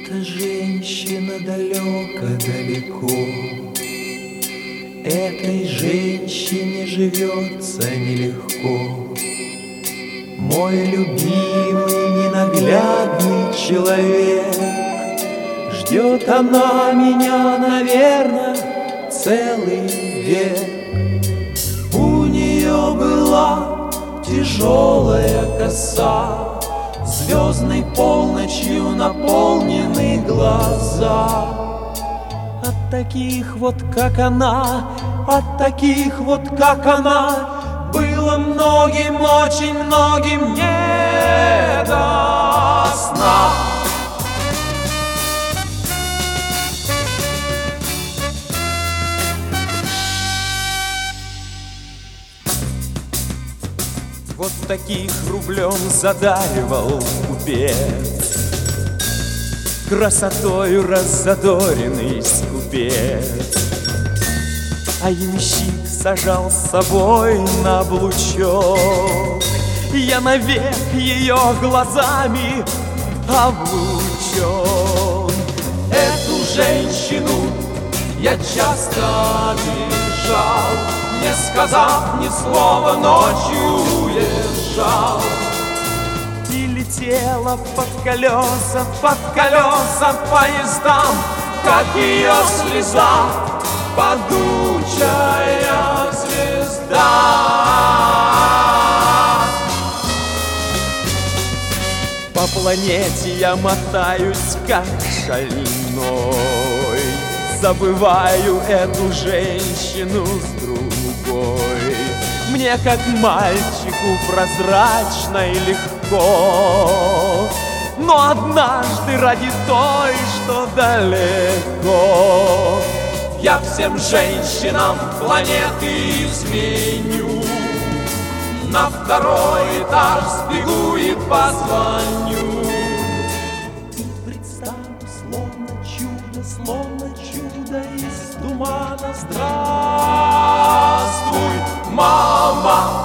Эта женщина далеко-далеко, этой женщине живется нелегко. Мой любимый ненаглядный человек, ждет она меня, наверное, целый век. У нее была тяжелая коса, звездной полночью наполнены глаза. От таких вот, как она, от таких вот, как она, было многим, очень многим не до сна. Вот таких рублем задаривал купец, красотою раззадоренный скупец. А ямщик сажал с собой на облучок, я навек ее глазами облучен. Эту женщину я часто обижал, не сказав ни слова, ночью уезжал. И летела под колеса поездам, как ее слеза, падучая звезда. По планете я мотаюсь, как шальной, забываю эту женщину с другой. Мне, как мальчику, прозрачно и легко, но однажды ради той, что далеко, я всем женщинам планеты изменю, на второй этаж сбегу и позвоню. И представлю, словно чудо из тумана: здравствуй, мама!